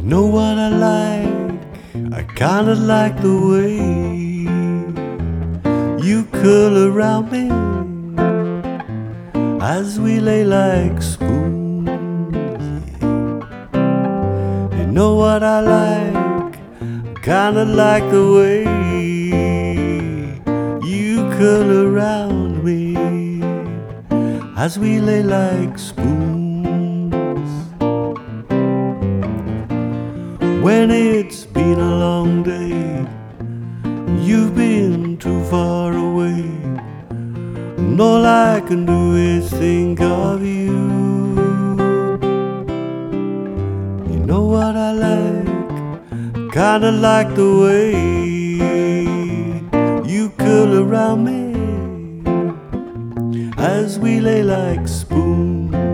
know what I like? I kinda like the way you curl around me as we lay like spoons. You know what I like? Kinda like the way you curl around me as we lay like spoons. When it's been a long day, you've been too far away, and all I can do is think of you. You know what I like? Kinda like the way you curl around me as we lay like spoons.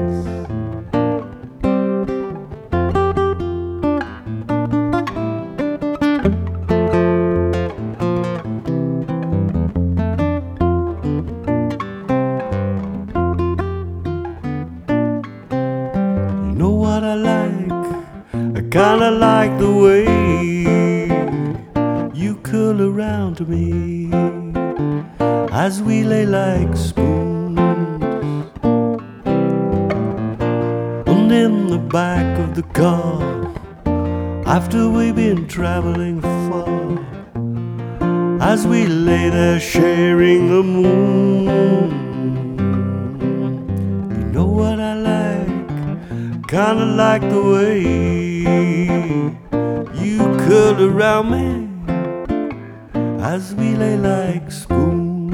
You know what I like? I kinda like the way you curl around me as we lay like spoons. And in the back of the car, after we've been traveling far, as we lay there sharing the moon. You know what I like? Kinda like the way you curl around me as we lay like spoons.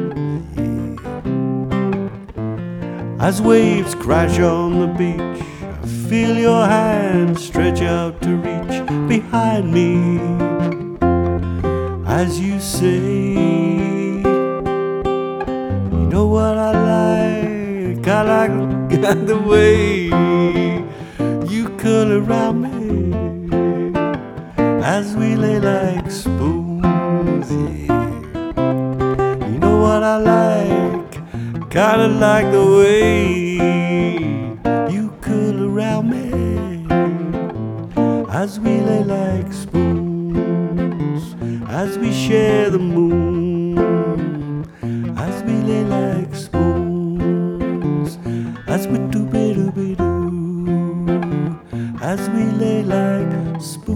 As waves crash on the beach, I feel your hand stretch out to reach behind me as you say, you know what I like? I like the way you curl around me as we lay like spoons. Yeah. You know what I like? Kinda like the way you curl around me as we lay like spoons, as we share the moon, as we lay like spoons, as we do, as we lay like spoons.